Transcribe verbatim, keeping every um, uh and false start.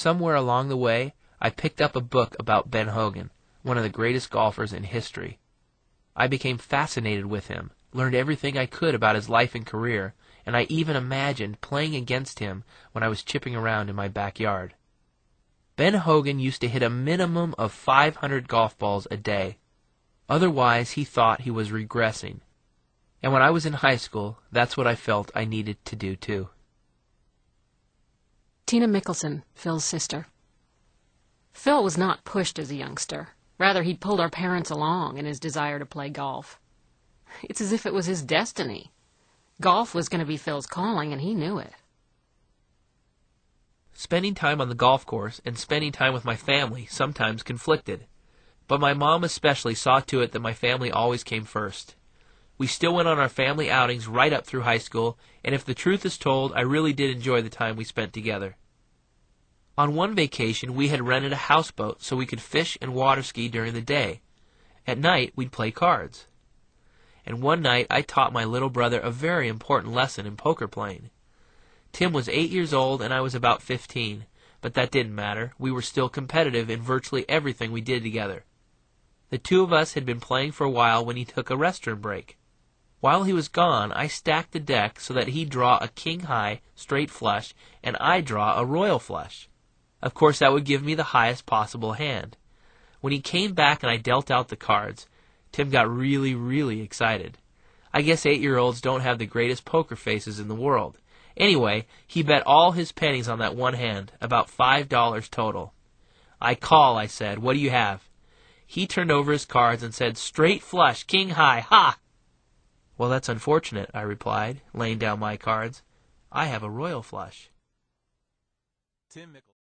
somewhere along the way, I picked up a book about Ben Hogan, one of the greatest golfers in history. I became fascinated with him, learned everything I could about his life and career, and I even imagined playing against him when I was chipping around in my backyard. Ben Hogan used to hit a minimum of five hundred golf balls a day. Otherwise, he thought he was regressing. And when I was in high school, that's what I felt I needed to do too. Tina Mickelson, Phil's sister. Phil was not pushed as a youngster. Rather, he'd pulled our parents along in his desire to play golf. It's as if it was his destiny. Golf was going to be Phil's calling, and he knew it. Spending time on the golf course and spending time with my family sometimes conflicted. But my mom especially saw to it that my family always came first. We still went on our family outings right up through high school, and if the truth is told, I really did enjoy the time we spent together. On one vacation, we had rented a houseboat so we could fish and water ski during the day. At night, we'd play cards. And one night, I taught my little brother a very important lesson in poker playing. Tim was eight years old and I was about fifteen, but that didn't matter. We were still competitive in virtually everything we did together. The two of us had been playing for a while when he took a restroom break. While he was gone, I stacked the deck so that he'd draw a king-high straight flush and I'd draw a royal flush. Of course, that would give me the highest possible hand. When he came back and I dealt out the cards, Tim got really, really excited. I guess eight-year-olds don't have the greatest poker faces in the world. Anyway, he bet all his pennies on that one hand, about five dollars total. I call, I said. What do you have? He turned over his cards and said, straight flush, king high, ha! Well, that's unfortunate, I replied, laying down my cards. I have a royal flush. Tim Mickelson.